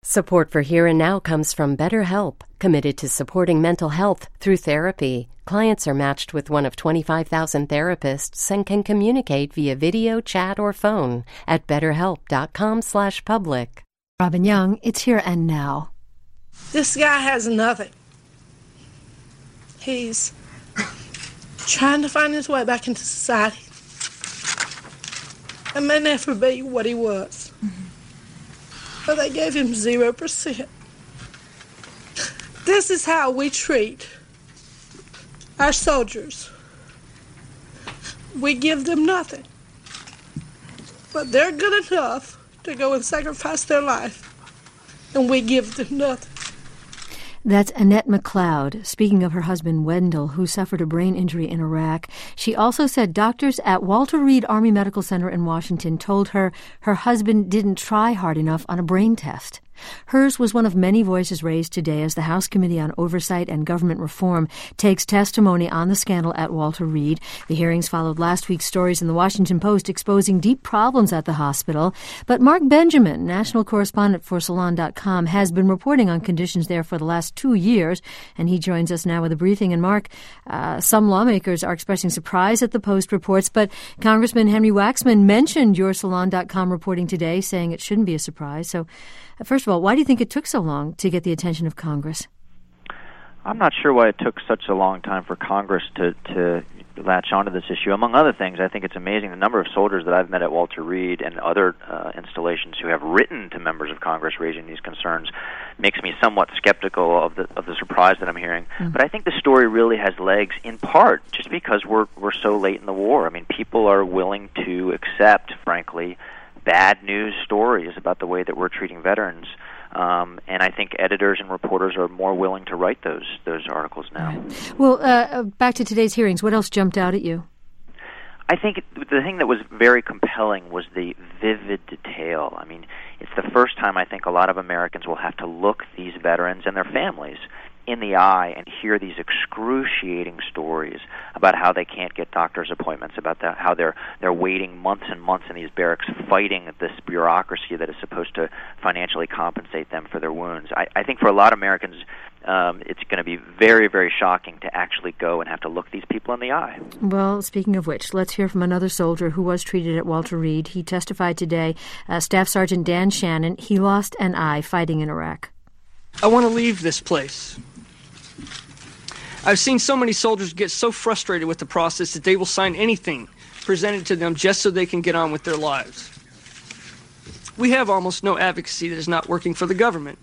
Support for Here and Now comes from BetterHelp, committed to supporting mental health through therapy. Clients are matched with one of 25,000 therapists and can communicate via video, chat, or phone at betterhelp.com/public. Robin Young, it's Here and Now. This guy has nothing. He's trying to find his way back into society and may never be what he was. But they gave him 0%. This is how we treat our soldiers. We give them nothing. But they're good enough to go and sacrifice their life, and we give them nothing. That's Annette McLeod, speaking of her husband, Wendell, who suffered a brain injury in Iraq. She also said doctors at Walter Reed Army Medical Center in Washington told her her husband didn't try hard enough on a brain test. Hers was one of many voices raised today as the House Committee on Oversight and Government Reform takes testimony on the scandal at Walter Reed. The hearings followed last week's stories in the Washington Post exposing deep problems at the hospital. But Mark Benjamin, national correspondent for Salon.com, has been reporting on conditions there for the last 2 years, and he joins us now with a briefing. And Mark, some lawmakers are expressing surprise at the Post reports, but Congressman Henry Waxman mentioned your Salon.com reporting today, saying it shouldn't be a surprise. So, first of all, why do you think it took so long to get the attention of Congress? I'm not sure why it took such a long time for Congress to latch onto this issue. Among other things, I think it's amazing the number of soldiers that I've met at Walter Reed and other installations who have written to members of Congress raising these concerns makes me somewhat skeptical of the surprise that I'm hearing. Mm-hmm. But I think the story really has legs in part just because we're so late in the war. I mean, people are willing to accept, frankly, bad news stories about the way that we're treating veterans. And I think editors and reporters are more willing to write those articles now. Right. Well, back to today's hearings, what else jumped out at you? I think the thing that was very compelling was the vivid detail. I mean, it's the first time I think a lot of Americans will have to look these veterans and their families in the eye and hear these excruciating stories about how they can't get doctor's appointments, about how they're waiting months and months in these barracks fighting this bureaucracy that is supposed to financially compensate them for their wounds. I think for a lot of Americans, it's going to be very, very shocking to actually go and have to look these people in the eye. Well, speaking of which, let's hear from another soldier who was treated at Walter Reed. He testified today, Staff Sergeant Dan Shannon. He lost an eye fighting in Iraq. I want to leave this place. I've seen so many soldiers get so frustrated with the process that they will sign anything presented to them just so they can get on with their lives. We have almost no advocacy that is not working for the government.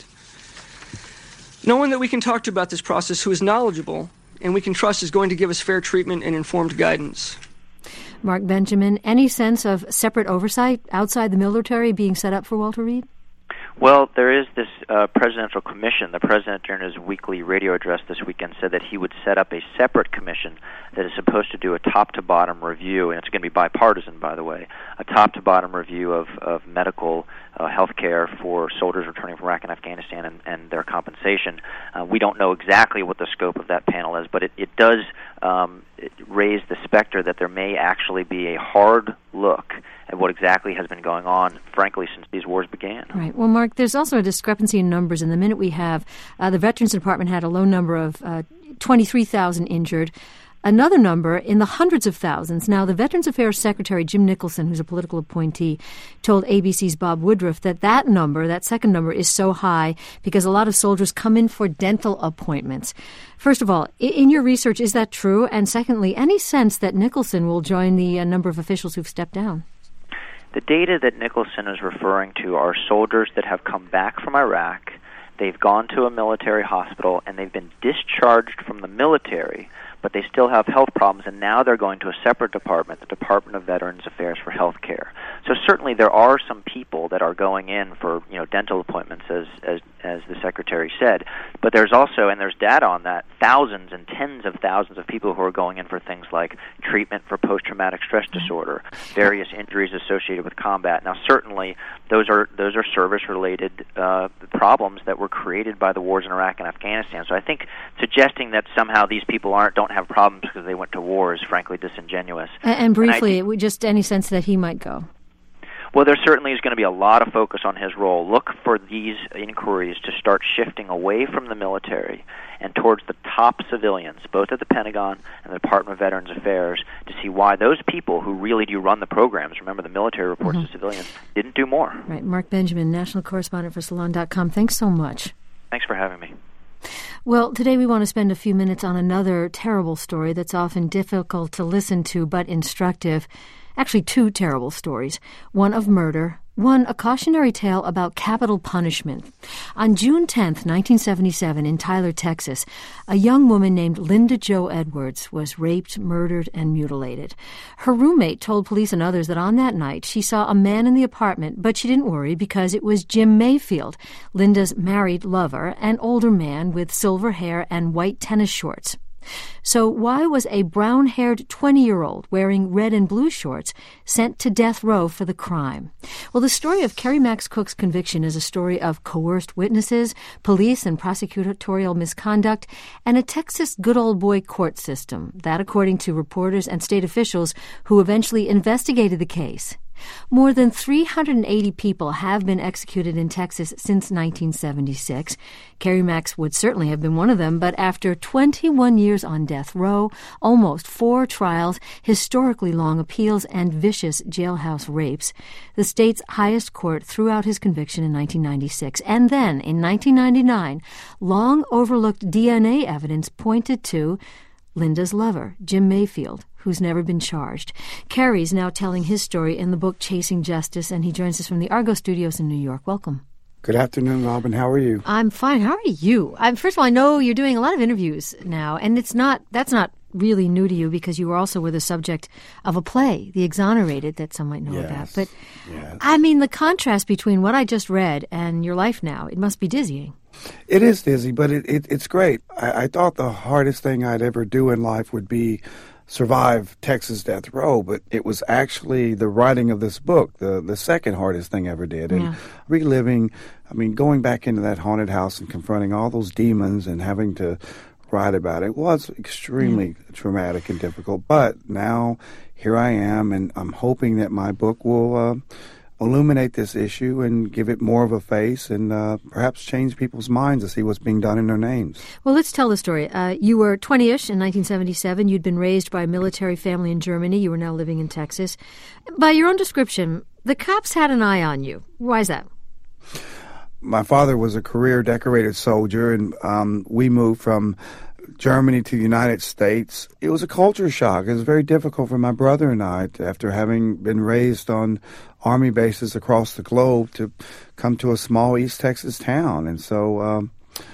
No one that we can talk to about this process who is knowledgeable and we can trust is going to give us fair treatment and informed guidance. Mark Benjamin, any sense of separate oversight outside the military being set up for Walter Reed? Well, there is this presidential commission. The president, during his weekly radio address this weekend, said that he would set up a separate commission that is supposed to do a top-to-bottom review, and it's going to be bipartisan, by the way, a top-to-bottom review of medical health care for soldiers returning from Iraq and Afghanistan and their compensation. We don't know exactly what the scope of that panel is, but it does raise the specter that there may actually be a hard look at what exactly has been going on, frankly, since these wars began. Right. Well, Mark, there's also a discrepancy in numbers. In the minute we have, the Veterans Department had a low number of 23,000 injured. Another number in the hundreds of thousands. Now, the Veterans Affairs Secretary, Jim Nicholson, who's a political appointee, told ABC's Bob Woodruff that that second number, is so high because a lot of soldiers come in for dental appointments. First of all, in your research, is that true? And secondly, any sense that Nicholson will join the number of officials who've stepped down? The data that Nicholson is referring to are soldiers that have come back from Iraq, they've gone to a military hospital, and they've been discharged from the military, but they still have health problems, and now they're going to a separate department, the Department of Veterans Affairs for Health Care. So certainly there are some people that are going in for dental appointments, as the Secretary said, but there's also, and there's data on that, thousands and tens of thousands of people who are going in for things like treatment for post-traumatic stress disorder, various injuries associated with combat. Now certainly those are service-related problems that were created by the wars in Iraq and Afghanistan. So I think suggesting that somehow these people don't have problems because they went to war is frankly disingenuous. And briefly, just any sense that he might go? Well, there certainly is going to be a lot of focus on his role. Look for these inquiries to start shifting away from the military and towards the top civilians, both at the Pentagon and the Department of Veterans Affairs, to see why those people who really do run the programs, remember the military reports to civilians, didn't do more. Right. Mark Benjamin, national correspondent for Salon.com. Thanks so much. Thanks for having me. Well, today we want to spend a few minutes on another terrible story that's often difficult to listen to but instructive. Actually, two terrible stories. One of murder, one a cautionary tale about capital punishment. On June 10th, 1977, in Tyler, Texas, a young woman named Linda Jo Edwards was raped, murdered, and mutilated. Her roommate told police and others that on that night she saw a man in the apartment, but she didn't worry because it was Jim Mayfield, Linda's married lover, an older man with silver hair and white tennis shorts. So why was a brown-haired 20-year-old wearing red and blue shorts sent to death row for the crime? Well, the story of Kerry Max Cook's conviction is a story of coerced witnesses, police and prosecutorial misconduct, and a Texas good old boy court system. That, according to reporters and state officials who eventually investigated the case. More than 380 people have been executed in Texas since 1976. Kerry Max would certainly have been one of them, but after 21 years on death row, almost 4 trials, historically long appeals, and vicious jailhouse rapes, the state's highest court threw out his conviction in 1996. And then, in 1999, long-overlooked DNA evidence pointed to Linda's lover, Jim Mayfield, who's never been charged. Kerry's now telling his story in the book Chasing Justice, and he joins us from the Argo Studios in New York. Welcome. Good afternoon, Robin. How are you? I'm fine. How are you? First of all, I know you're doing a lot of interviews now, and that's not really new to you because you were also the subject of a play, The Exonerated, that some might know about. But, I mean, the contrast between what I just read and your life now, it must be dizzying. It is dizzy, but it's great. I thought the hardest thing I'd ever do in life would be survive Texas death row, but it was actually the writing of this book, the second hardest thing I ever did. And reliving, going back into that haunted house and confronting all those demons and having to write about it was extremely traumatic and difficult. But now here I am, and I'm hoping that my book will illuminate this issue and give it more of a face and perhaps change people's minds to see what's being done in their names. Well, let's tell the story. You were 20-ish in 1977. You'd been raised by a military family in Germany. You were now living in Texas. By your own description, the cops had an eye on you. Why is that? My father was a career decorated soldier, and we moved from Germany to the United States. It was a culture shock. It was very difficult for my brother and I, after having been raised on Army bases across the globe, to come to a small East Texas town. And so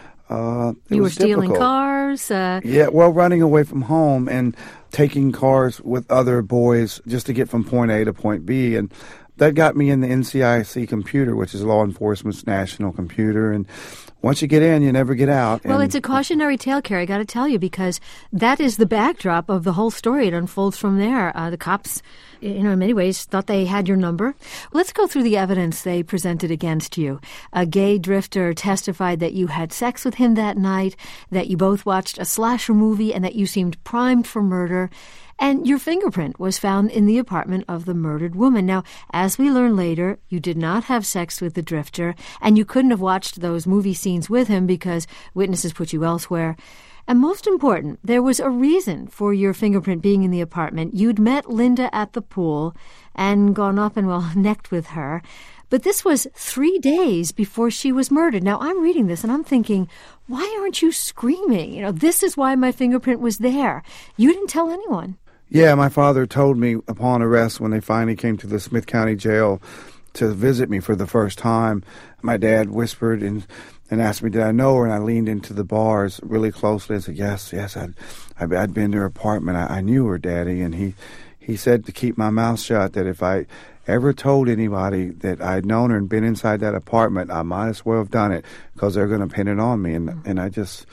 you were stealing cars? Running away from home and taking cars with other boys just to get from point A to point B. And that got me in the NCIC computer, which is law enforcement's national computer. And once you get in, you never get out. Well, it's a cautionary tale, Kerry, I got to tell you, because that is the backdrop of the whole story. It unfolds from there. The cops, in many ways, thought they had your number. Let's go through the evidence they presented against you. A gay drifter testified that you had sex with him that night, that you both watched a slasher movie, and that you seemed primed for murder. And your fingerprint was found in the apartment of the murdered woman. Now, as we learn later, you did not have sex with the drifter, and you couldn't have watched those movie scenes with him because witnesses put you elsewhere. And most important, there was a reason for your fingerprint being in the apartment. You'd met Linda at the pool and gone up and, necked with her. But this was 3 days before she was murdered. Now, I'm reading this and I'm thinking, why aren't you screaming? This is why my fingerprint was there. You didn't tell anyone. Yeah, my father told me upon arrest when they finally came to the Smith County Jail to visit me for the first time. My dad whispered and asked me, did I know her? And I leaned into the bars really closely and said, yes, I'd been to her apartment. I knew her, Daddy. And he said to keep my mouth shut, that if I ever told anybody that I'd known her and been inside that apartment, I might as well have done it because they're going to pin it on me. And I just...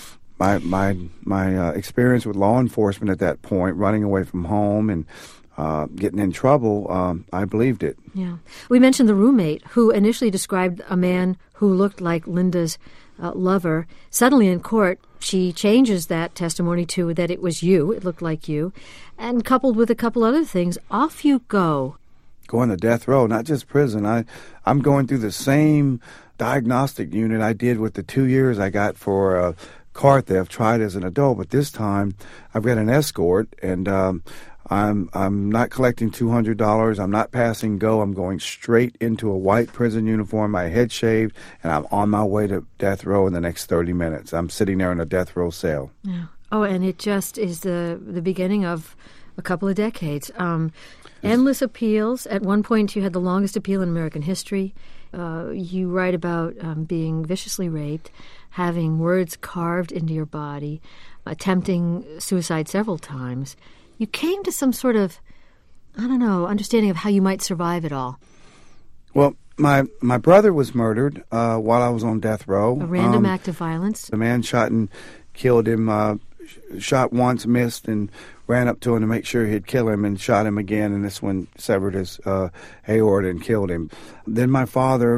My experience with law enforcement at that point, running away from home and getting in trouble, I believed it. Yeah. We mentioned the roommate who initially described a man who looked like Linda's lover. Suddenly in court, she changes that testimony to that it was you, it looked like you, and coupled with a couple other things, off you go. going to death row, not just prison. I'm going through the same diagnostic unit I did with the 2 years I got for car theft, tried as an adult, but this time I've got an escort, and I'm not collecting $200. I'm not passing go. I'm going straight into a white prison uniform, my head shaved, and I'm on my way to death row in the next 30 minutes. I'm sitting there in a death row cell. Yeah. Oh, and it just is the beginning of a couple of decades. Endless appeals. At one point, you had the longest appeal in American history. You write about being viciously raped, having words carved into your body, attempting suicide several times. You came to some sort of, understanding of how you might survive it all. Well, my brother was murdered while I was on death row. A random act of violence? The man shot and killed him, shot once, missed, and ran up to him to make sure he'd kill him, and shot him again, and this one severed his aorta and killed him. Then my father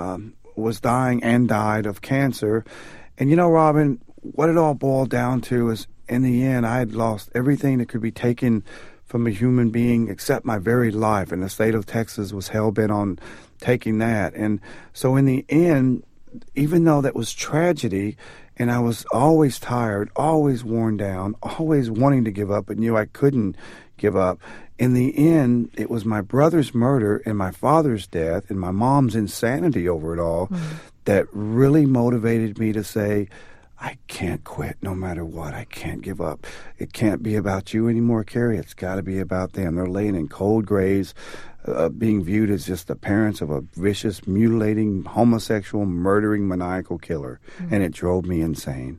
was dying and died of cancer. And Robin, what it all boiled down to is, in the end, I had lost everything that could be taken from a human being except my very life, and the state of Texas was hell-bent on taking that. And so in the end, even though that was tragedy, and I was always tired, always worn down, always wanting to give up, but knew I couldn't give up, in the end, it was my brother's murder and my father's death and my mom's insanity over it all that really motivated me to say, I can't quit no matter what. I can't give up. It can't be about you anymore, Carrie. It's got to be about them. They're laying in cold graves, being viewed as just the parents of a vicious, mutilating, homosexual, murdering, maniacal killer. And it drove me insane.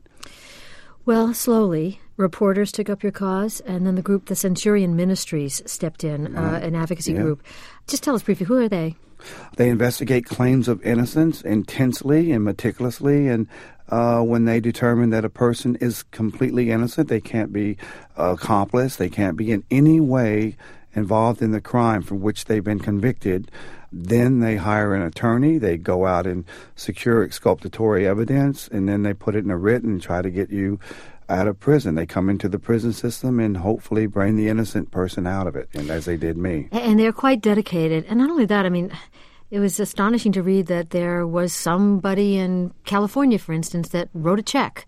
Well, slowly, reporters took up your cause, and then the Centurion Ministries stepped in, an advocacy group. Just tell us briefly, who are they? They investigate claims of innocence intensely and meticulously, and when they determine that a person is completely innocent, they can't be accomplice, they can't be in any way involved in the crime for which they've been convicted, then they hire an attorney, they go out and secure exculpatory evidence, and then they put it in a writ and try to get you out of prison. They come into the prison system and hopefully bring the innocent person out of it, and as they did me. And they're quite dedicated. And not only that, it was astonishing to read that there was somebody in California, for instance, that wrote a check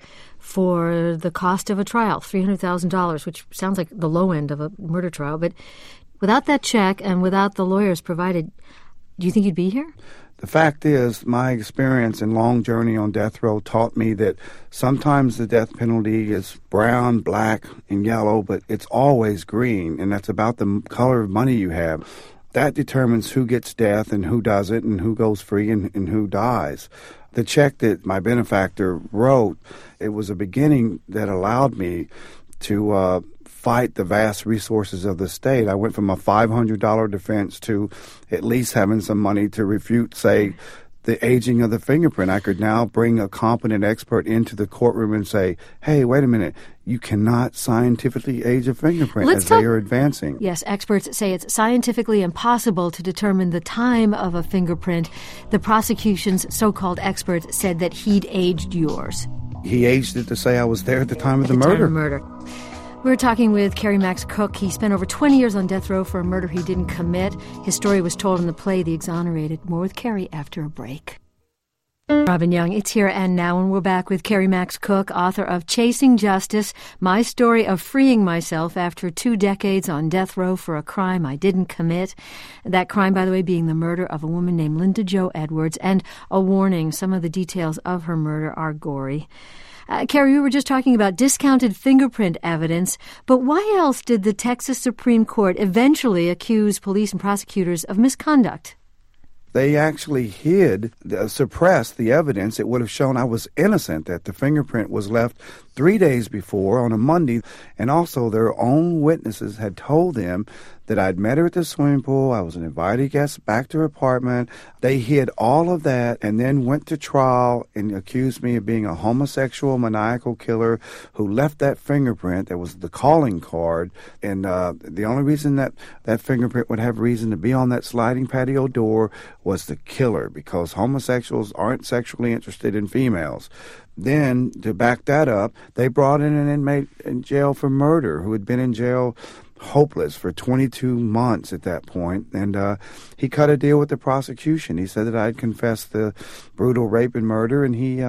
for the cost of a trial, $300,000, which sounds like the low end of a murder trial. But without that check and without the lawyers provided, do you think you'd be here? The fact is, my experience and long journey on death row taught me that sometimes the death penalty is brown, black, and yellow, but it's always green, and that's about the color of money you have. That determines who gets death and who doesn't and who goes free and who dies. The check that my benefactor wrote, it was a beginning that allowed me to fight the vast resources of the state. I went from a $500 defense to at least having some money to refute, say, the aging of the fingerprint. I could now bring a competent expert into the courtroom and say, hey, wait a minute, you cannot scientifically age a fingerprint they are advancing. Yes, experts say it's scientifically impossible to determine the time of a fingerprint. The prosecution's so-called expert said that he'd aged yours. He aged it to say I was there at the time of the murder. We're talking with Kerry Max Cook. He spent over 20 years on death row for a murder he didn't commit. His story was told in the play The Exonerated. More with Kerry after a break. Robin Young, It's Here and Now, and we're back with Kerry Max Cook, author of Chasing Justice, My Story of Freeing Myself After 2 Decades on Death Row for a Crime I Didn't Commit. That crime, by the way, being the murder of a woman named Linda Jo Edwards. And a warning, some of the details of her murder are gory. Kerry, we were just talking about discounted fingerprint evidence, but why else did the Texas Supreme Court eventually accuse police and prosecutors of misconduct? They actually suppressed the evidence. It would have shown I was innocent, that the fingerprint was left 3 days before on a Monday, and also their own witnesses had told them that I'd met her at the swimming pool, I was an invited guest back to her apartment. They hid all of that and then went to trial and accused me of being a homosexual maniacal killer who left that fingerprint that was the calling card. And the only reason that fingerprint would have reason to be on that sliding patio door was the killer, because homosexuals aren't sexually interested in females. Then, to back that up, they brought in an inmate in jail for murder who had been in jail hopeless for 22 months at that point. And he cut a deal with the prosecution. He said that I had confessed the brutal rape and murder, and he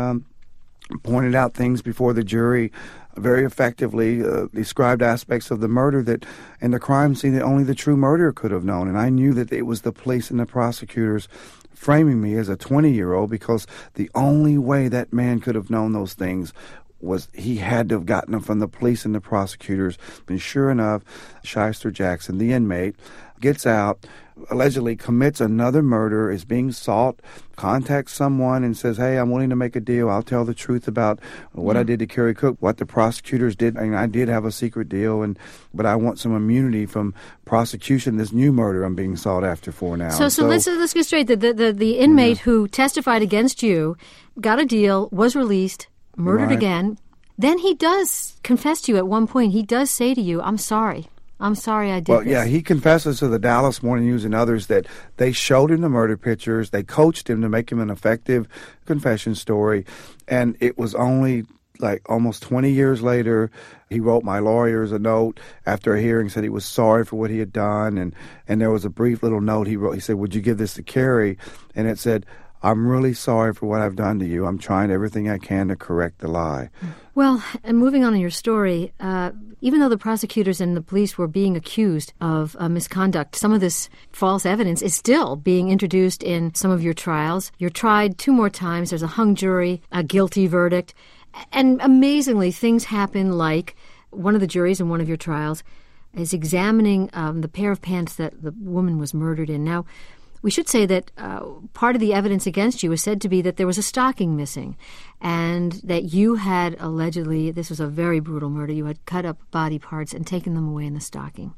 pointed out things before the jury, very effectively described aspects of the murder that and the crime scene that only the true murderer could have known. And I knew that it was the police and the prosecutors framing me as a 20-year-old, because the only way that man could have known those things was he had to have gotten them from the police and the prosecutors. And sure enough, Shyster Jackson, the inmate, gets out, allegedly commits another murder, is being sought, contacts someone and says, hey, I'm willing to make a deal. I'll tell the truth about what I did to Kerry Cook, what the prosecutors did. I mean, I did have a secret deal, but I want some immunity from prosecution. This new murder I'm being sought after for now. So let's get straight. The inmate who testified against you got a deal, was released, murdered again. Then he does confess to you at one point. He does say to you, I'm sorry I did this. Well, yeah, he confesses to the Dallas Morning News and others that they showed him the murder pictures. They coached him to make him an effective confession story. And it was only like almost 20 years later, he wrote my lawyers a note after a hearing, said he was sorry for what he had done. And there was a brief little note he wrote. He said, would you give this to Kerry? And it said, I'm really sorry for what I've done to you. I'm trying everything I can to correct the lie. Well, and moving on in your story, even though the prosecutors and the police were being accused of misconduct, some of this false evidence is still being introduced in some of your trials. You're tried 2 more times. There's a hung jury, a guilty verdict. And amazingly, things happen like one of the juries in one of your trials is examining the pair of pants that the woman was murdered in. Now, we should say that part of the evidence against you is said to be that there was a stocking missing and that you had allegedly, this was a very brutal murder, you had cut up body parts and taken them away in the stocking.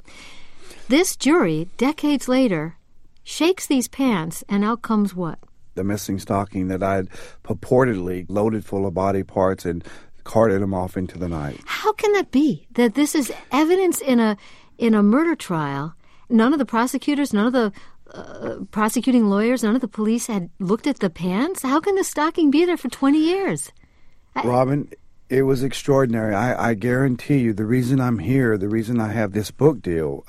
This jury, decades later, shakes these pants, and out comes what? The missing stocking that I had purportedly loaded full of body parts and carted them off into the night. How can that be? That this is evidence in a murder trial? None of the prosecutors, none of the prosecuting lawyers, none of the police had looked at the pants? How can the stocking be there for 20 years? Robin, it was extraordinary. I guarantee you the reason I'm here, the reason I have this book deal,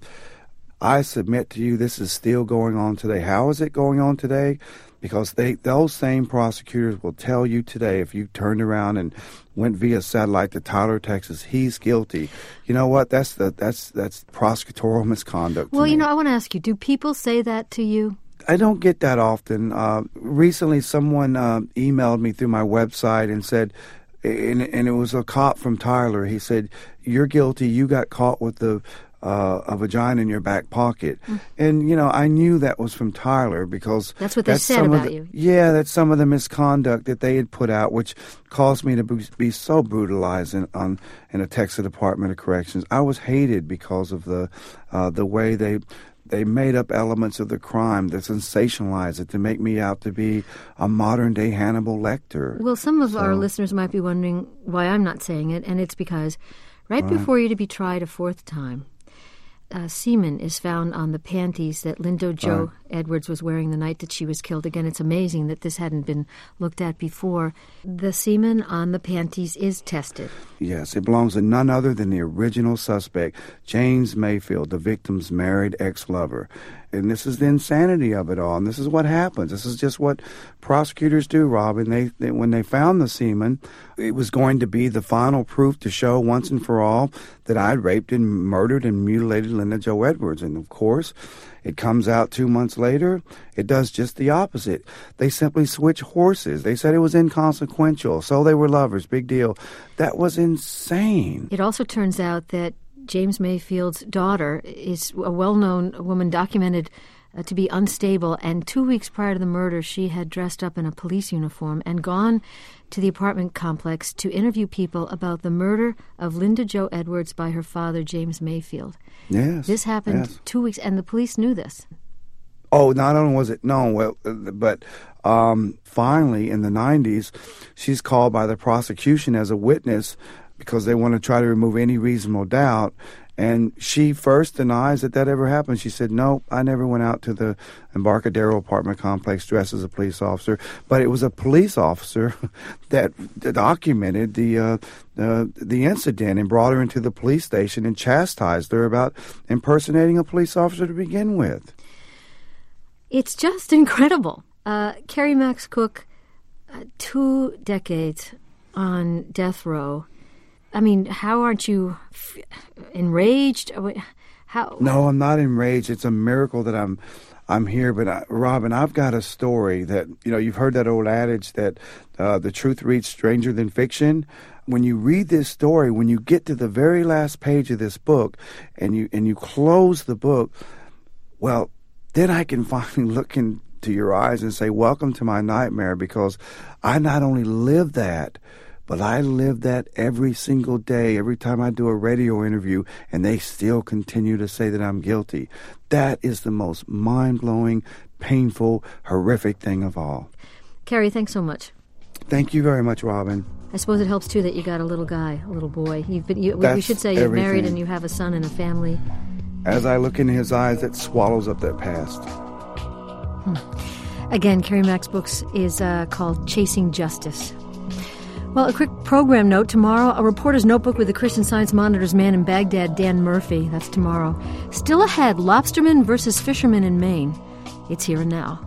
I submit to you this is still going on today. How is it going on today? Because those same prosecutors will tell you today, if you turned around and went via satellite to Tyler, Texas, he's guilty. You know what? That's prosecutorial misconduct. Well, I want to ask you, do people say that to you? I don't get that often. Recently, someone emailed me through my website and said, and it was a cop from Tyler. He said, you're guilty. You got caught with a vagina in your back pocket. And, I knew that was from Tyler because... That's what they said about you. Yeah, that's some of the misconduct that they had put out, which caused me to be so brutalized in the Texas Department of Corrections. I was hated because of the way they made up elements of the crime, they sensationalized it to make me out to be a modern-day Hannibal Lecter. Well, some of our listeners might be wondering why I'm not saying it, and it's because right before you to be tried a 4th time, semen is found on the panties that Linda Jo Edwards was wearing the night that she was killed. Again, it's amazing that this hadn't been looked at before. The semen on the panties is tested. Yes, it belongs to none other than the original suspect, James Mayfield, the victim's married ex-lover. And this is the insanity of it all. And this is what happens. This is just what prosecutors do, Robin. They when they found the semen, it was going to be the final proof to show once and for all that I'd raped and murdered and mutilated Linda Jo Edwards. And, of course, it comes out 2 months later, it does just the opposite. They simply switch horses. They said it was inconsequential. So they were lovers. Big deal. That was insane. It also turns out that James Mayfield's daughter is a well-known woman documented to be unstable, and 2 weeks prior to the murder, she had dressed up in a police uniform and gone to the apartment complex to interview people about the murder of Linda Jo Edwards by her father, James Mayfield. Yes. This happened 2 weeks, and the police knew this. Oh, not only was it known, but finally in the 90s, she's called by the prosecution as a witness because they want to try to remove any reasonable doubt. And she first denies that ever happened. She said, no, I never went out to the Embarcadero apartment complex dressed as a police officer. But it was a police officer that documented the incident and brought her into the police station and chastised her about impersonating a police officer to begin with. It's just incredible. Kerry Max Cook, 2 decades on death row. I mean, how aren't you enraged? How? No, I'm not enraged. It's a miracle that I'm here. But Robin, I've got a story that, you've heard that old adage that the truth reads stranger than fiction. When you read this story, when you get to the very last page of this book, and you close the book, well, then I can finally look into your eyes and say, welcome to my nightmare, because I not only lived that, but I live that every single day, every time I do a radio interview, and they still continue to say that I'm guilty. That is the most mind-blowing, painful, horrific thing of all. Kerry, thanks so much. Thank you very much, Robin. I suppose it helps, too, that you got a little guy, a little boy. We should say you're married and you have a son and a family. As I look in his eyes, it swallows up that past. Again, Kerry Max Books is called Chasing Justice. Well, a quick program note. Tomorrow, a reporter's notebook with the Christian Science Monitor's man in Baghdad, Dan Murphy. That's tomorrow. Still ahead, lobstermen versus fishermen in Maine. It's Here and Now.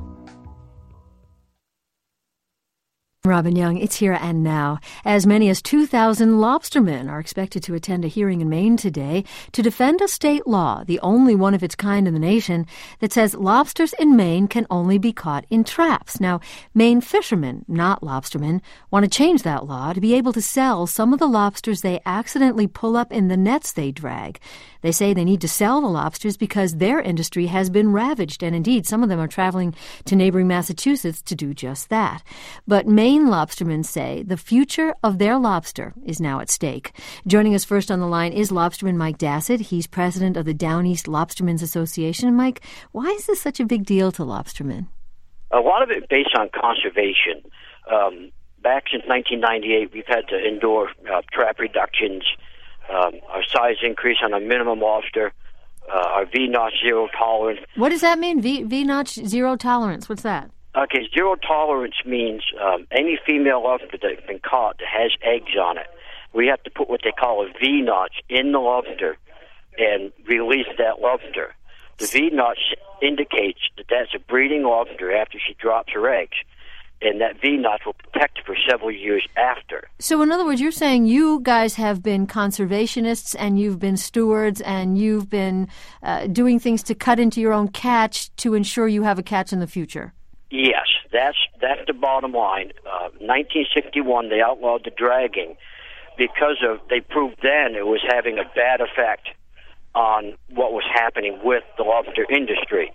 Robin Young, it's Here and Now. As many as 2,000 lobstermen are expected to attend a hearing in Maine today to defend a state law, the only one of its kind in the nation, that says lobsters in Maine can only be caught in traps. Now, Maine fishermen, not lobstermen, want to change that law to be able to sell some of the lobsters they accidentally pull up in the nets they drag. They say they need to sell the lobsters because their industry has been ravaged, and indeed some of them are traveling to neighboring Massachusetts to do just that. But Maine lobstermen say the future of their lobster is now at stake. Joining us first on the line is lobsterman Mike Dassett. He's president of the Down East Lobstermen's Association. Mike, why is this such a big deal to lobstermen? A lot of it based on conservation. Back since 1998, we've had to endure trap reductions, our size increase on a minimum lobster, our V-notch zero tolerance. What does that mean, V-notch zero tolerance? What's that? Okay, zero tolerance means any female lobster that's been caught that has eggs on it, we have to put what they call a V-notch in the lobster and release that lobster. The V-notch indicates that that's a breeding lobster after she drops her eggs, and that V-notch will protect her for several years after. So in other words, you're saying you guys have been conservationists and you've been stewards and you've been doing things to cut into your own catch to ensure you have a catch in the future. Yes, that's the bottom line. 1961, they outlawed the dragging because they proved then it was having a bad effect on what was happening with the lobster industry.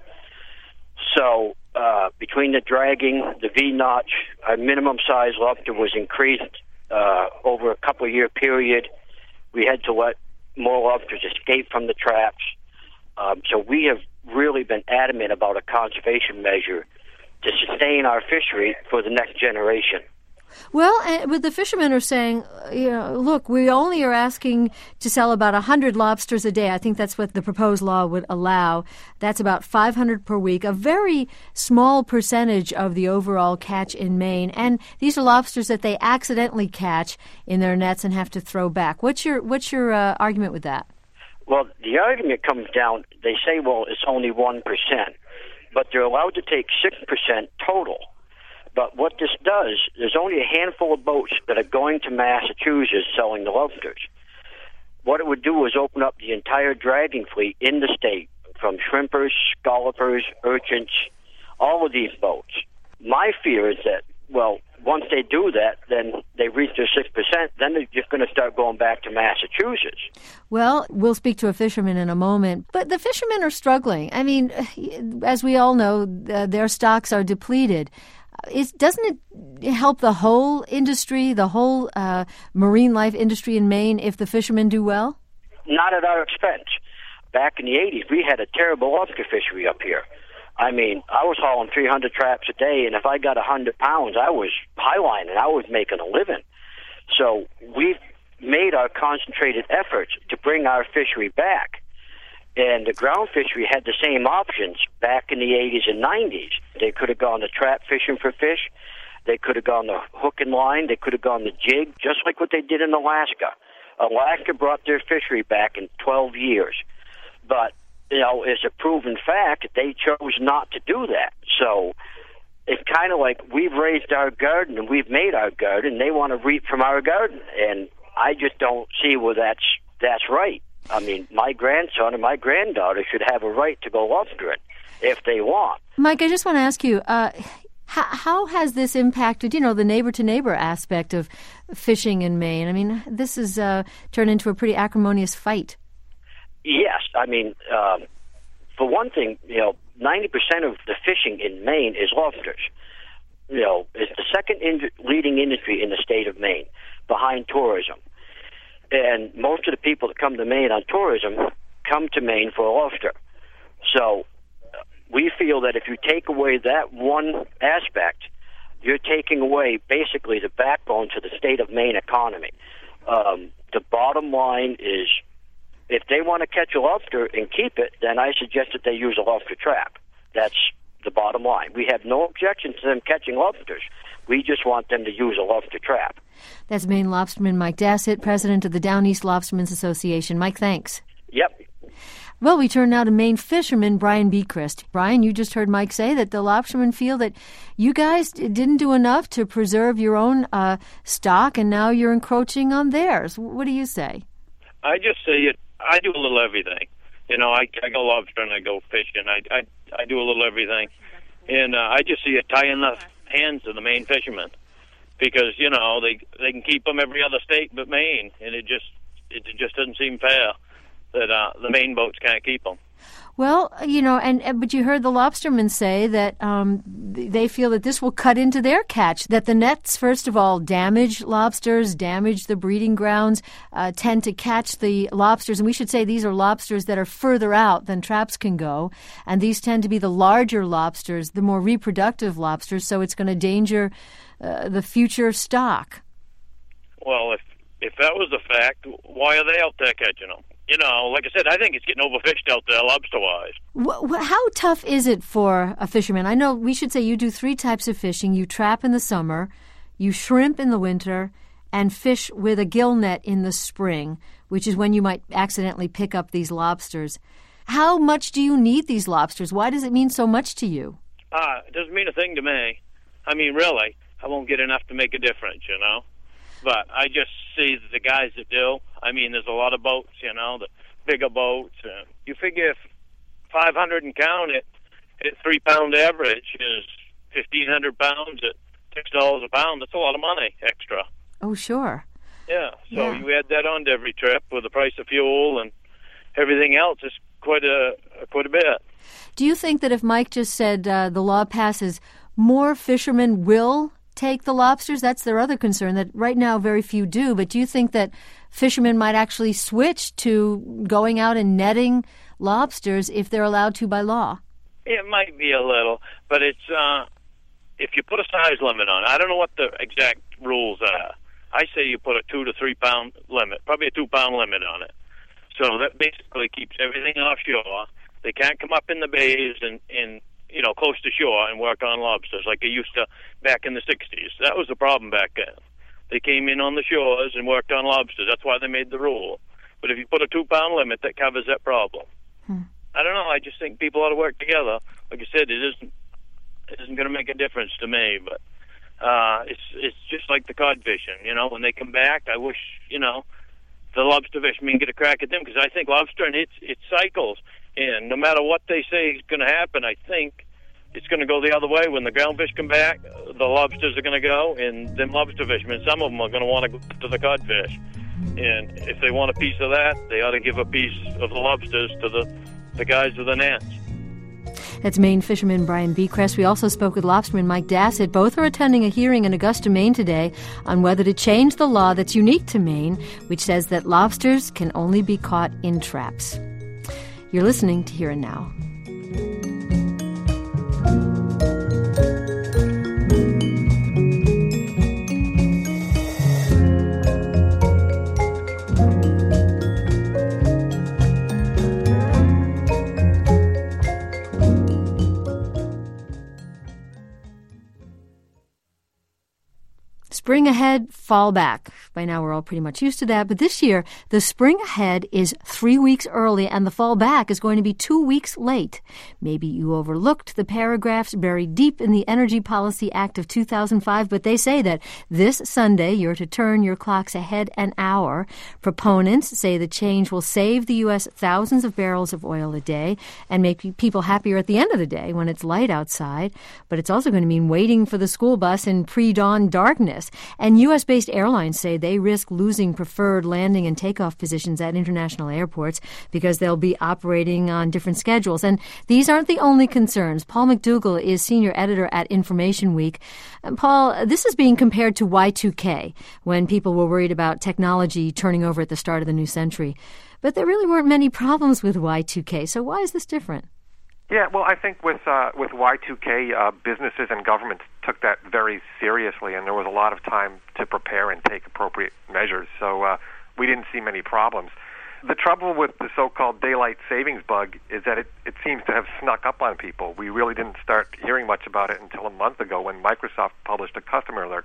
So between the dragging, the V-notch, our minimum size lobster was increased over a couple-year period. We had to let more lobsters escape from the traps. So we have really been adamant about a conservation measure to sustain our fishery for the next generation. Well, but the fishermen are saying, look, we only are asking to sell about 100 lobsters a day. I think that's what the proposed law would allow. That's about 500 per week, a very small percentage of the overall catch in Maine. And these are lobsters that they accidentally catch in their nets and have to throw back. What's your argument with that? Well, the argument comes down, they say, well, it's only 1%. But they're allowed to take 6% total. But what this does, there's only a handful of boats that are going to Massachusetts selling the lobsters. What it would do is open up the entire dragging fleet in the state, from shrimpers, scallopers, urchins, all of these boats. My fear is that, well, once they do that, then they reach their 6%, then they're just going to start going back to Massachusetts. Well, we'll speak to a fisherman in a moment, but the fishermen are struggling. I mean, as we all know, their stocks are depleted. Doesn't it help the whole industry, the whole marine life industry in Maine, if the fishermen do well? Not at our expense. Back in the 80s, we had a terrible lobster fishery up here. I mean, I was hauling 300 traps a day, and if I got 100 pounds, I was highlining. I was making a living. So we've made our concentrated efforts to bring our fishery back. And the ground fishery had the same options back in the 80s and 90s. They could have gone to trap fishing for fish. They could have gone to hook and line. They could have gone to jig, just like what they did in Alaska. Alaska brought their fishery back in 12 years. But, it's a proven fact that they chose not to do that. So it's kind of like we've raised our garden and we've made our garden. They want to reap from our garden. And I just don't see where that's right. I mean, my grandson and my granddaughter should have a right to go lobstering if they want. Mike, I just want to ask you, how has this impacted, the neighbor-to-neighbor aspect of fishing in Maine? I mean, this has turned into a pretty acrimonious fight. Yes. I mean, for one thing, 90% of the fishing in Maine is lobsters. It's the second leading industry in the state of Maine, behind tourism. And most of the people that come to Maine on tourism come to Maine for lobster. So we feel that if you take away that one aspect, you're taking away basically the backbone to the state of Maine economy. The bottom line is, if they want to catch a lobster and keep it, then I suggest that they use a lobster trap. That's the bottom line. We have no objection to them catching lobsters. We just want them to use a lobster trap. That's Maine lobsterman Mike Dassett, president of the Down East Lobstermen's Association. Mike, thanks. Yep. Well, we turn now to Maine fisherman Brian Bechrist. Brian, you just heard Mike say that the lobstermen feel that you guys didn't do enough to preserve your own stock, and now you're encroaching on theirs. What do you say? I just say I do a little everything. I go lobstering, I go fishing, I do a little everything. And I just see it tying the hands of the Maine fishermen. Because, they can keep them every other state but Maine, and it just doesn't seem fair that the Maine boats can't keep them. Well, but you heard the lobstermen say that they feel that this will cut into their catch, that the nets, first of all, damage lobsters, damage the breeding grounds, tend to catch the lobsters. And we should say these are lobsters that are further out than traps can go. And these tend to be the larger lobsters, the more reproductive lobsters, so it's going to endanger the future stock. Well, if that was the fact, why are they out there catching them? Like I said, I think it's getting overfished out there lobster-wise. How tough is it for a fisherman? I know we should say you do 3 types of fishing. You trap in the summer, you shrimp in the winter, and fish with a gill net in the spring, which is when you might accidentally pick up these lobsters. How much do you need these lobsters? Why does it mean so much to you? It doesn't mean a thing to me. I mean, really, I won't get enough to make a difference, But I just see the guys that do. I mean, there's a lot of boats, the bigger boats. You figure if 500 and count it, at 3-pound average is 1,500 pounds at $6 a pound. That's a lot of money extra. Oh, sure. Yeah. So you add that on to every trip with the price of fuel and everything else. It's quite a bit. Do you think that if Mike just said the law passes, more fishermen will take the lobsters? That's their other concern, that right now very few do. But do you think that fishermen might actually switch to going out and netting lobsters if they're allowed to by law? It might be a little, but it's if you put a size limit on it. I don't know what the exact rules are. I say you put a 2 to 3 pound limit, probably a 2 pound limit on it. So that basically keeps everything offshore. They can't come up in the bays and close to shore and work on lobsters like they used to back in the 60s. That was the problem back then. They came in on the shores and worked on lobsters. That's why they made the rule. But if you put a 2 pound limit, that covers that problem. I don't know. I just think people ought to work together. Like I said, it isn't going to make a difference to me, but it's just like the cod fishing. When they come back, I wish the lobster fishermen get a crack at them, because I think lobstering it cycles, and no matter what they say is going to happen, I think it's going to go the other way. When the ground fish come back, the lobsters are going to go, and them lobster fishermen, some of them are going to want to go to the codfish. And if they want a piece of that, they ought to give a piece of the lobsters to the guys with the nets. That's Maine fisherman Brian Bechrist. We also spoke with lobsterman Mike Dassett. Both are attending a hearing in Augusta, Maine today on whether to change the law that's unique to Maine, which says that lobsters can only be caught in traps. You're listening to Here and Now. ahead, fall back. By now we're all pretty much used to that. But this year, the spring ahead is 3 weeks early and the fall back is going to be 2 weeks late. Maybe you overlooked the paragraphs buried deep in the Energy Policy Act of 2005, but they say that this Sunday you're to turn your clocks ahead an hour. Proponents say the change will save the U.S. thousands of barrels of oil a day and make people happier at the end of the day when it's light outside. But it's also going to mean waiting for the school bus in pre-dawn darkness. And U.S.-based airlines say they risk losing preferred landing and takeoff positions at international airports because they'll be operating on different schedules. And these aren't the only concerns. Paul McDougall is senior editor at Information Week. And Paul, this is being compared to Y2K, when people were worried about technology turning over at the start of the new century. But there really weren't many problems with Y2K, so why is this different? Yeah, well, I think with Y2K, businesses and governments took that very seriously, and there was a lot of time to prepare and take appropriate measures. So we didn't see many problems. The trouble with the so-called daylight savings bug is that it seems to have snuck up on people. We really didn't start hearing much about it until a month ago when Microsoft published a customer alert.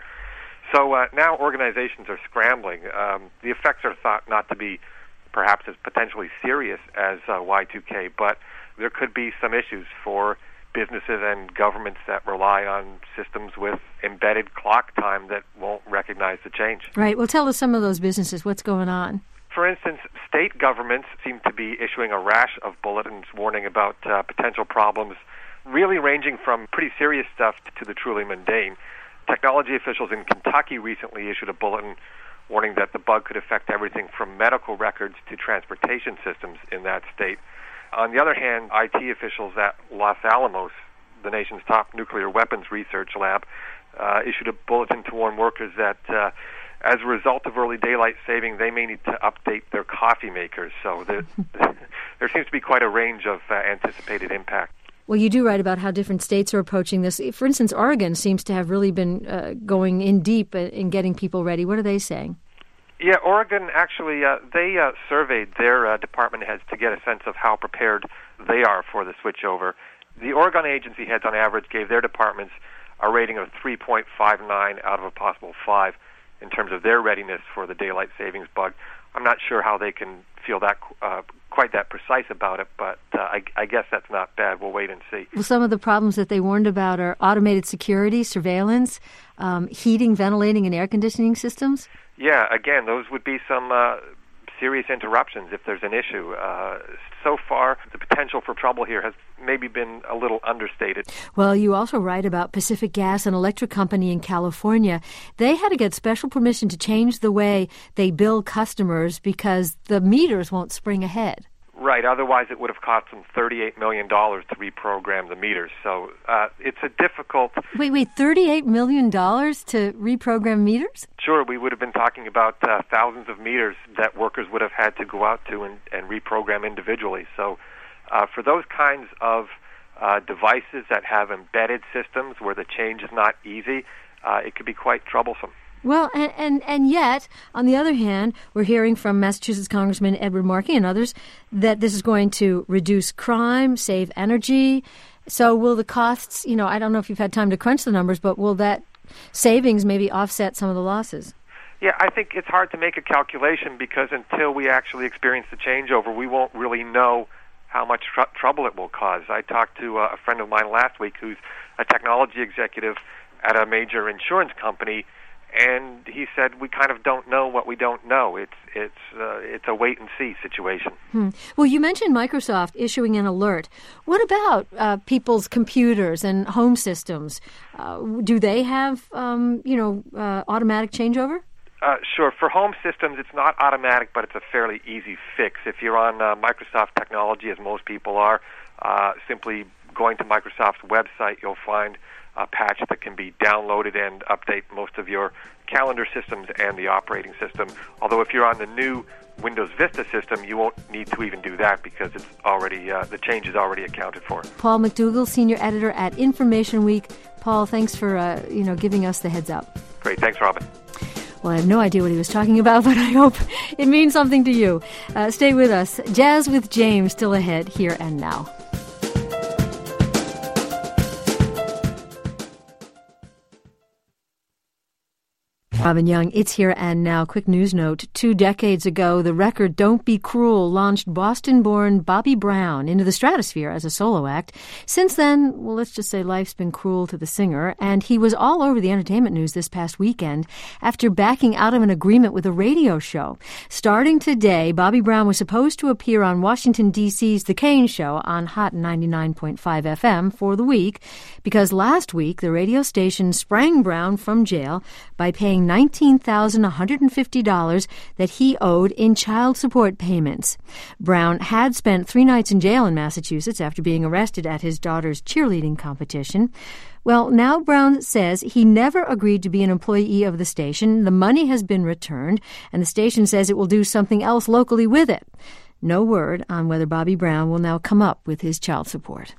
So now organizations are scrambling. The effects are thought not to be perhaps as potentially serious as Y2K, but there could be some issues for businesses and governments that rely on systems with embedded clock time that won't recognize the change. Right. Well, tell us some of those businesses. What's going on? For instance, state governments seem to be issuing a rash of bulletins warning about potential problems, really ranging from pretty serious stuff to the truly mundane. Technology officials in Kentucky recently issued a bulletin warning that the bug could affect everything from medical records to transportation systems in that state. On the other hand, IT officials at Los Alamos, the nation's top nuclear weapons research lab, issued a bulletin to warn workers that as a result of early daylight saving, they may need to update their coffee makers. So there seems to be quite a range of anticipated impact. Well, you do write about how different states are approaching this. For instance, Oregon seems to have really been going in deep in getting people ready. What are they saying? Yeah, Oregon actually, they surveyed their department heads to get a sense of how prepared they are for the switchover. The Oregon agency heads on average gave their departments a rating of 3.59 out of a possible 5 in terms of their readiness for the daylight savings bug. I'm not sure how they can feel that quite that precise about it, but I guess that's not bad. We'll wait and see. Well, some of the problems that they warned about are automated security, surveillance, heating, ventilating, and air conditioning systems. Yeah, again, those would be some serious interruptions if there's an issue. So far, the potential for trouble here has maybe been a little understated. Well, you also write about Pacific Gas, an electric company in California. They had to get special permission to change the way they bill customers because the meters won't spring ahead. Right, otherwise it would have cost them $38 million to reprogram the meters. So it's a difficult... Wait, $38 million to reprogram meters? Sure, we would have been talking about thousands of meters that workers would have had to go out to and reprogram individually. So for those kinds of devices that have embedded systems where the change is not easy, it could be quite troublesome. Well, and yet, on the other hand, we're hearing from Massachusetts Congressman Edward Markey and others that this is going to reduce crime, save energy. So will the costs, I don't know if you've had time to crunch the numbers, but will that savings maybe offset some of the losses? Yeah, I think it's hard to make a calculation because until we actually experience the changeover, we won't really know how much trouble it will cause. I talked to a friend of mine last week who's a technology executive at a major insurance company, and he said, we kind of don't know what we don't know. It's a wait-and-see situation. Well, you mentioned Microsoft issuing an alert. What about people's computers and home systems? Do they have, automatic changeover? Sure. For home systems, it's not automatic, but it's a fairly easy fix. If you're on Microsoft technology, as most people are, simply going to Microsoft's website, you'll find a patch that can be downloaded and update most of your calendar systems and the operating system. Although if you're on the new Windows Vista system, you won't need to even do that because it's already the change is already accounted for. Paul McDougall, senior editor at Information Week. Paul, thanks for giving us the heads up. Great, thanks, Robin. Well, I have no idea what he was talking about, but I hope it means something to you. Stay with us. Jazz with James still ahead, here and now. Robin Young, It's Here and Now. Quick news note. 2 decades ago, the record Don't Be Cruel launched Boston-born Bobby Brown into the stratosphere as a solo act. Since then, well, let's just say life's been cruel to the singer, and he was all over the entertainment news this past weekend after backing out of an agreement with a radio show. Starting today, Bobby Brown was supposed to appear on Washington, D.C.'s The Kane Show on Hot 99.5 FM for the week, because last week the radio station sprang Brown from jail by paying $19,150 that he owed in child support payments. Brown had spent 3 nights in jail in Massachusetts after being arrested at his daughter's cheerleading competition. Well, now Brown says he never agreed to be an employee of the station. The money has been returned, and the station says it will do something else locally with it. No word on whether Bobby Brown will now come up with his child support.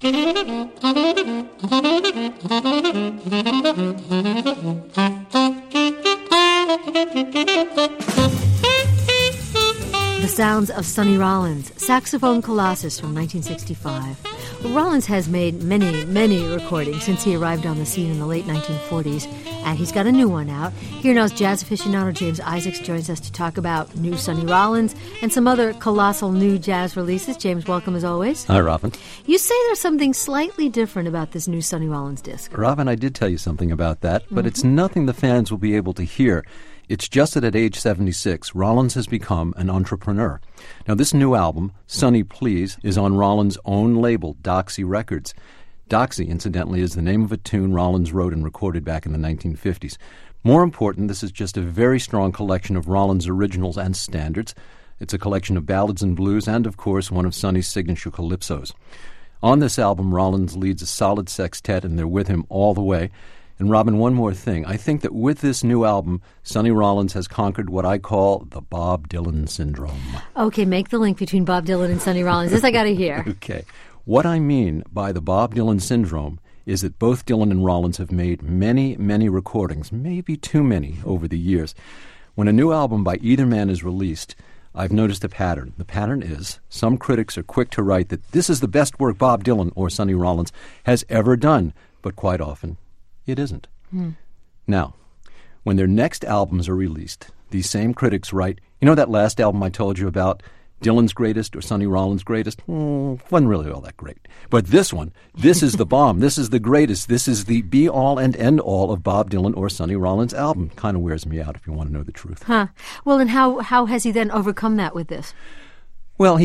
The sounds of Sonny Rollins, saxophone colossus from 1965. Well, Rollins has made many recordings since he arrived on the scene in the late 1940s, and he's got a new one out. Here now's jazz aficionado James Isaacs joins us to talk about new Sonny Rollins and some other colossal new jazz releases. James, welcome as always. Hi, Robin. You say there's something slightly different about this new Sonny Rollins disc. Robin, I did tell you something about that, but it's nothing the fans will be able to hear. It's just that at age 76, Rollins has become an entrepreneur. Now, this new album, Sonny Please, is on Rollins' own label, Doxy Records. Doxy, incidentally, is the name of a tune Rollins wrote and recorded back in the 1950s. More important, this is just a very strong collection of Rollins' originals and standards. It's a collection of ballads and blues and, of course, one of Sonny's signature calypsos. On this album, Rollins leads a solid sextet, and they're with him all the way. And Robin, one more thing. I think that with this new album, Sonny Rollins has conquered what I call the Bob Dylan syndrome. Okay, make the link between Bob Dylan and Sonny Rollins. This I got to hear. Okay. What I mean by the Bob Dylan syndrome is that both Dylan and Rollins have made many recordings, maybe too many over the years. When a new album by either man is released, I've noticed a pattern. The pattern is some critics are quick to write that this is the best work Bob Dylan or Sonny Rollins has ever done, but quite often it isn't. Now, when their next albums are released, these same critics write, you know that last album I told you about, Dylan's greatest or Sonny Rollins' greatest? Wasn't really all that great. But this one, this is the bomb. This is the greatest. This is the be-all and end-all of Bob Dylan or Sonny Rollins' album. Kind of wears me out if you want to know the truth. Huh. Well, and how has he then overcome that with this? Well,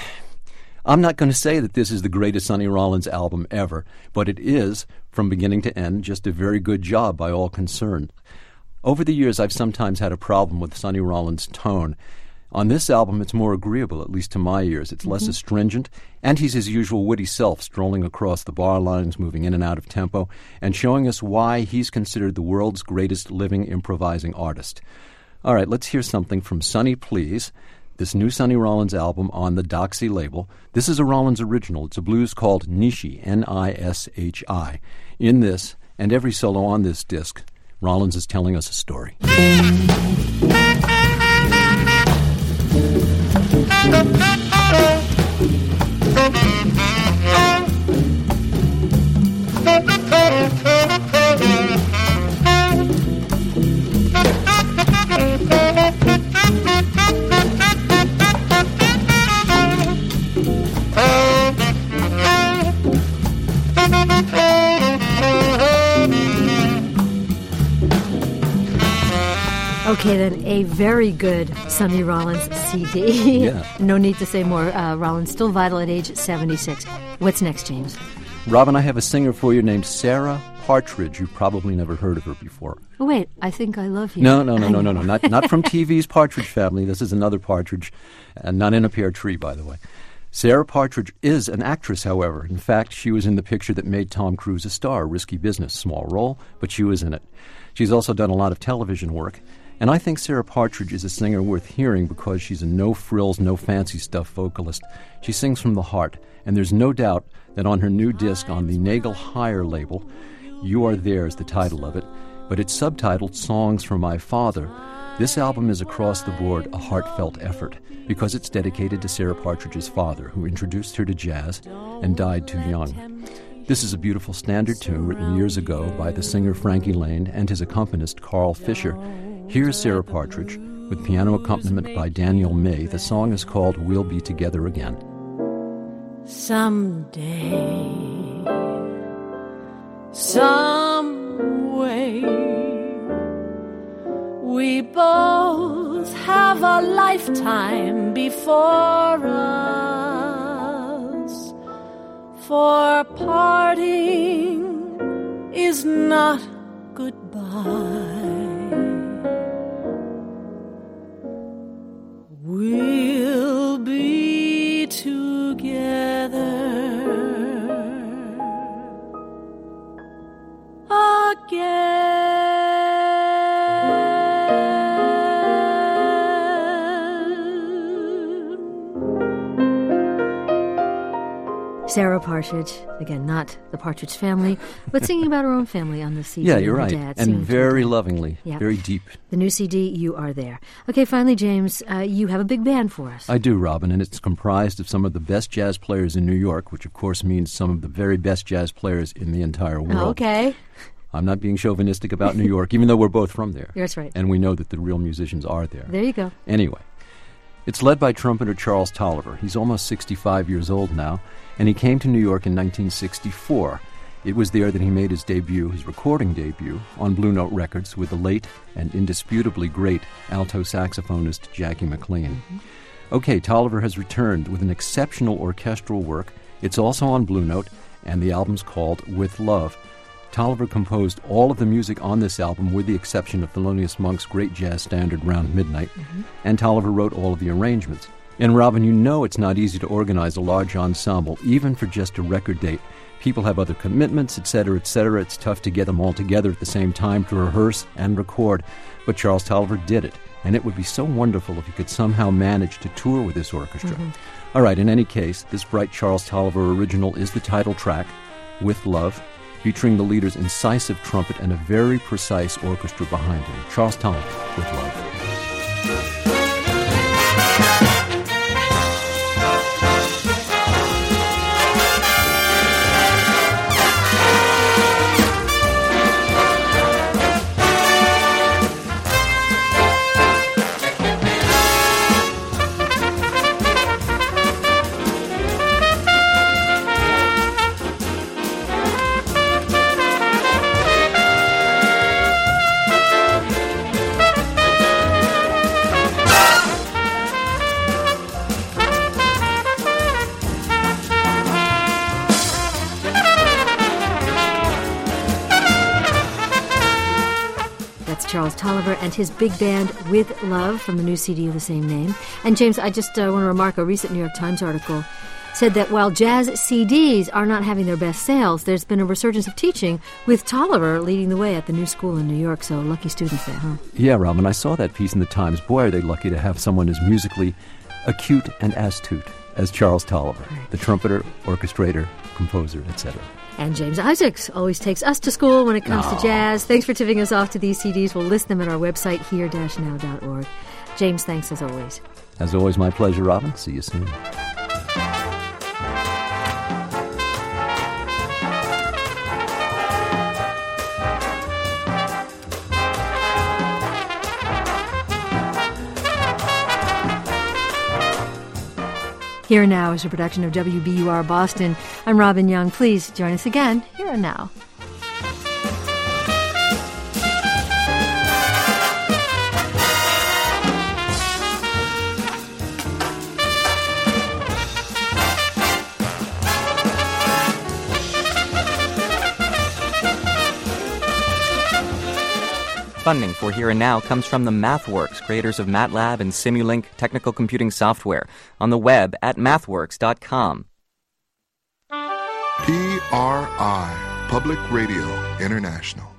I'm not going to say that this is the greatest Sonny Rollins album ever, but it is, from beginning to end, just a very good job by all concerned. Over the years, I've sometimes had a problem with Sonny Rollins' tone. On this album, it's more agreeable, at least to my ears. It's less astringent, and he's his usual witty self, strolling across the bar lines, moving in and out of tempo, and showing us why he's considered the world's greatest living improvising artist. All right, let's hear something from Sonny Please, this new Sonny Rollins album on the Doxy label. This is a Rollins original. It's a blues called Nishi, N-I-S-H-I. In this, and every solo on this disc, Rollins is telling us a story. Okay, then, a very good Sonny Rollins CD. Yeah. No need to say more. Rollins still vital at age 76. What's next, James? Robin, I have a singer for you named Sarah Partridge. You've probably never heard of her before. Oh, wait, I Think I Love You. No. Not from TV's Partridge Family. This is another Partridge, and not in a pear tree, by the way. Sarah Partridge is an actress, however. In fact, she was in the picture that made Tom Cruise a star, Risky Business. Small role, but she was in it. She's also done a lot of television work. And I think Sarah Partridge is a singer worth hearing because she's a no-frills, no-fancy-stuff vocalist. She sings from the heart, and there's no doubt that on her new disc on the Nagel Higher label, You Are There is the title of it, but it's subtitled Songs for My Father. This album is across the board a heartfelt effort because it's dedicated to Sarah Partridge's father, who introduced her to jazz and died too young. This is a beautiful standard tune written years ago by the singer Frankie Lane and his accompanist Carl Fisher. Here's Sarah Partridge with piano accompaniment by Daniel May. The song is called We'll Be Together Again. Someday, some way, we both have a lifetime before us, for parting is not goodbye. We'll be together again. Sarah Partridge, again, not the Partridge Family, but singing about her own family on the CD. Yeah, you're right. Dad, and very lovingly, very deep. The new CD, You Are There. Okay, finally, James, you have a big band for us. I do, Robin, and it's comprised of some of the best jazz players in New York, which of course means some of the very best jazz players in the entire world. Oh, okay. I'm not being chauvinistic about New York, even though we're both from there. That's right. And we know that the real musicians are there. There you go. Anyway, it's led by trumpeter Charles Tolliver. He's almost 65 years old now, and he came to New York in 1964. It was there that he made his debut, his recording debut, on Blue Note Records with the late and indisputably great alto saxophonist Jackie McLean. Mm-hmm. Okay, Tolliver has returned with an exceptional orchestral work. It's also on Blue Note, and the album's called With Love. Tolliver composed all of the music on this album with the exception of Thelonious Monk's great jazz standard Round Midnight, and Tolliver wrote all of the arrangements. And Robin, you know it's not easy to organize a large ensemble, even for just a record date. People have other commitments, etc., etc. It's tough to get them all together at the same time to rehearse and record. But Charles Tolliver did it, and it would be so wonderful if you could somehow manage to tour with this orchestra. All right, in any case, this bright Charles Tolliver original is the title track, With Love, featuring the leader's incisive trumpet and a very precise orchestra behind him. Charles Tolliver, With Love. Charles Tolliver and his big band With Love from the new CD of the same name. And James, I just want to remark a recent New York Times article said that while jazz CDs are not having their best sales, there's been a resurgence of teaching with Tolliver leading the way at the new school in New York. So lucky students there, huh? Yeah, Robin, I saw that piece in the Times. Boy, are they lucky to have someone as musically acute and astute as Charles Tolliver, the trumpeter, orchestrator, composer, etc. And James Isaacs always takes us to school when it comes to jazz. Thanks for tipping us off to these CDs. We'll list them at our website, here-now.org. James, thanks as always. As always, my pleasure, Robin. See you soon. Here and Now is a production of WBUR Boston. I'm Robin Young. Please join us again, Here and Now. Funding for Here and Now comes from the MathWorks, creators of MATLAB and Simulink technical computing software, on the web at mathworks.com. PRI, Public Radio International.